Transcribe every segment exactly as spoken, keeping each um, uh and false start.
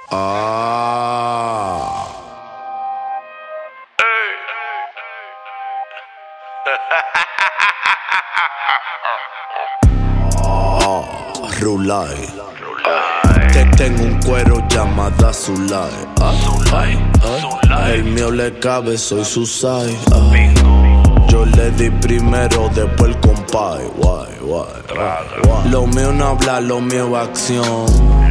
Ah. Ah, Rulay. Te tengo un cuero llamada Zulay. Ah, ah, el mío le cabe, soy su size. Ah. Yo le di primero, después el compay. Guay, guay, guay. Lo mío no habla, lo mío es acción.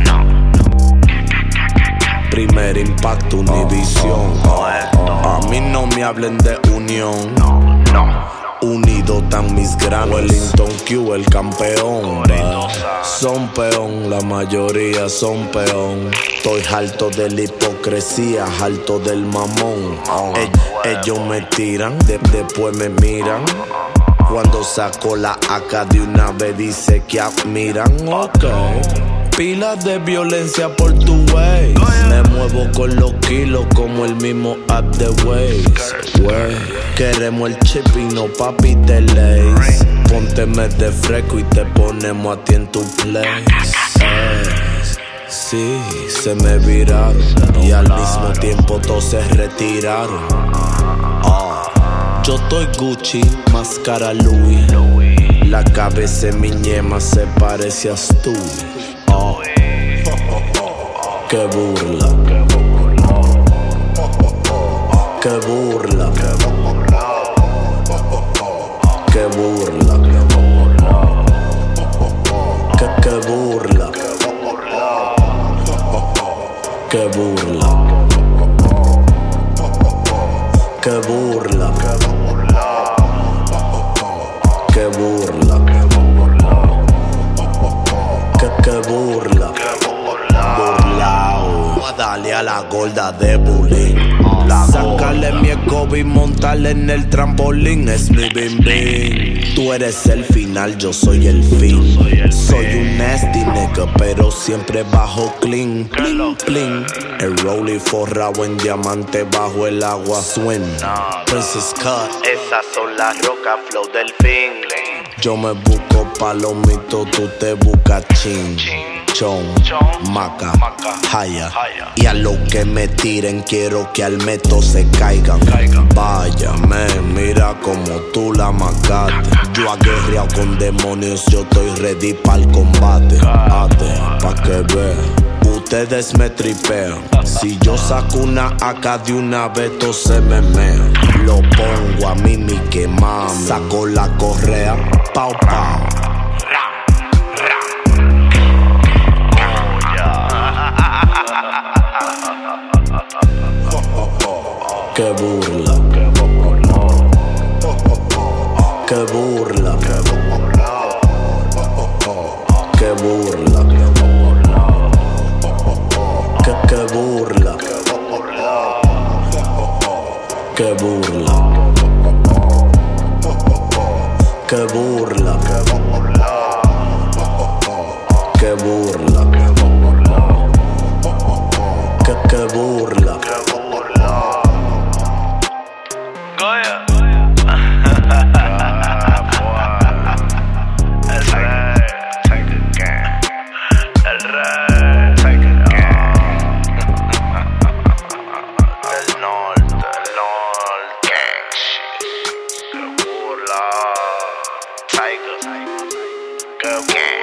Primer impacto, Univisión. A mí no me hablen de unión. Unido tan mis granos. Wellington Q, el campeón. Va. Son peón, la mayoría son peón. Estoy harto de la hipocresía, harto del mamón. Ell- ellos me tiran, de- después me miran. Cuando saco la A K de una vez dice que admiran. Ok. Pilas de violencia por tu way. Me muevo con los kilos como el mismo app de Waze. Wey, queremos el chip y no papi te lace. Pónteme de fresco y te ponemos a ti en tu place. Eh, sí, se me viraron y al mismo tiempo todos se retiraron. Ah, yo estoy Gucci, máscara Louis. La cabeza de mi ñema se parece a Stewie. Oh, qué burla, qué burla, qué burla, qué, qué burla, qué burla, qué burla, qué burla. Que, que burla, burlao. Dale a la gorda de bullying. Sácale mi escoba y montarle en el trampolín. Es mi bim bim. Tú eres el final, yo soy el fin. Soy un nasty nigga, pero siempre bajo clean. Bling, bling. El rollie forrado en diamante bajo el agua swing. Princess Cut. Esas son las rocas flow del fin. Yo me busco palomito, tú te buscas chin, chon, maca, haya. Y a lo que me tiren quiero que al meto se caigan. Váyame, mira como tú la macaste. Yo aguerreado con demonios, yo estoy ready para el combate. Ate, pa' que vean, ustedes me tripean. Si yo saco una A K de una vez, todo se me mea. Lo pongo a mí, mi que mami. Saco la correa, pau pau. Qué burla, qué burla, qué burla, qué, qué burla, qué burla, qué burla, qué burla, qué, qué burla. Goya. Tiger, Tiger, Girl Gang.